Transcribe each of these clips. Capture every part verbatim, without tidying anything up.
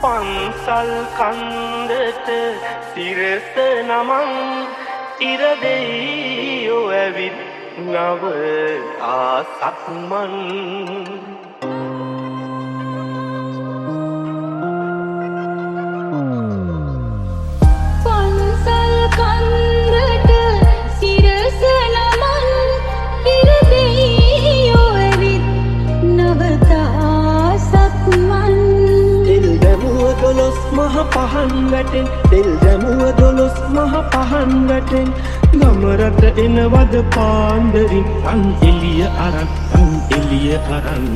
පන්සල් කන්දට සිරස නමන් ඉර දෙයියෝ ඇවිත් නව ආසක්මන් පන්සල් කන්දට සිරස නමන් ඉර දෙයියෝ ඇවිත් නව ආසක්මන් දොළොස් මහ පහන් වැටෙන් තෙල් දැමුව දොළොස් මහ පහන් වැටෙන් ගමරට එනවද පාන්දරින් අන් එළිය අරන් අන් එළිය අරන්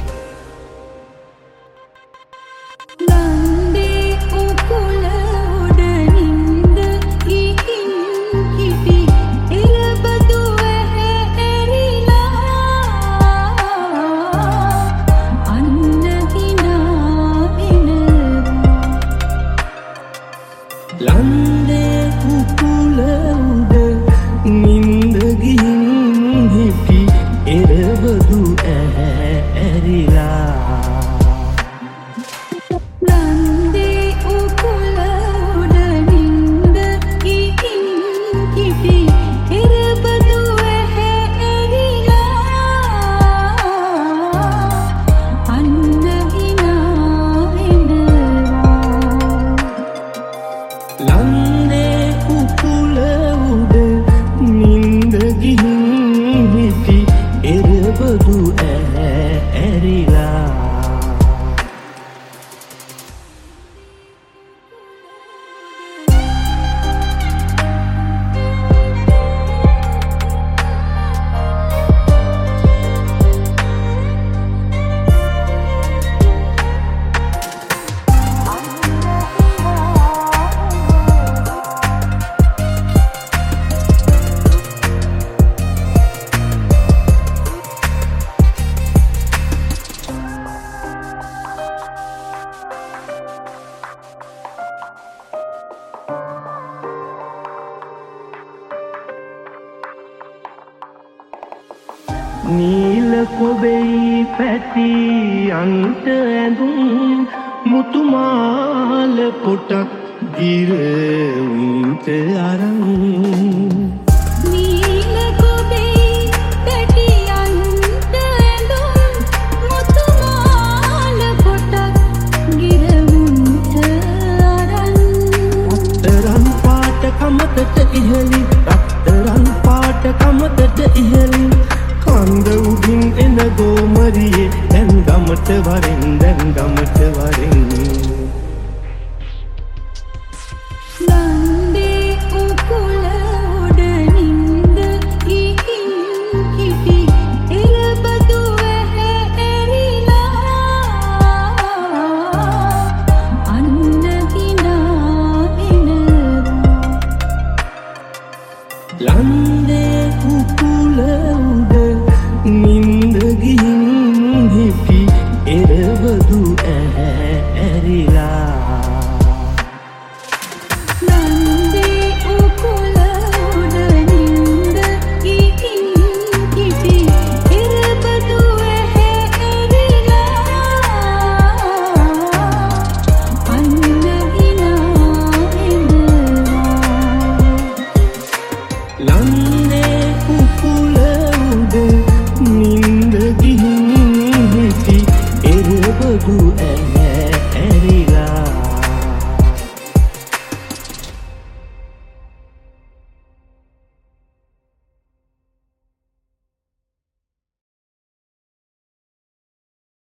ලන්දේ කුකුල උඩ නින්ද ගිහින් හිටි එරබදු ඇහැරිලා ලන්දේ කුකුල උඩ නින්ද ගිහින් හිටි එරබදු ඇහැරිලා අන්න හිනා වෙනවා ලන්දේ කුකුල උඩ නින්ද ගිහින් හිටි එරබදු ඇහැරිලා නීල කොබෙයි පැටි අන්ට ඇඳුම් මුතුමාල පොටක් ගිරවින්ට අරන් නීල කොබෙයි පැටි අන්ට ඇඳුම් මුතුමාල පොටක් ගිරවුන්ට අරන් රත්තරන් පාට කමතට ඉහලින් රත්තරන් පාට කමතට ඉහලින් කන්ද උඩින් එන ගෝමරියේ දැන් ගමට වරෙන් දැන් ගමට වරෙන් ලන්දේ කුකුල උඩ නින්ද ගිහින් හිටි එරබදු ඇහැරිලා අන්න හිනා වෙනවා ලන්දේ කුකුල උඩ නින්ද ගිහින් හිටි එරබදු ඇහැරිලා ලන්දේ කුකුල උඩ නින්ද ගිහින් හිටි එරබදු ඇහැරිලා අන්න හිනා වෙනවා ලන්දේ කුකුල උඩ නින්ද ගිහින් හිටි එරබදු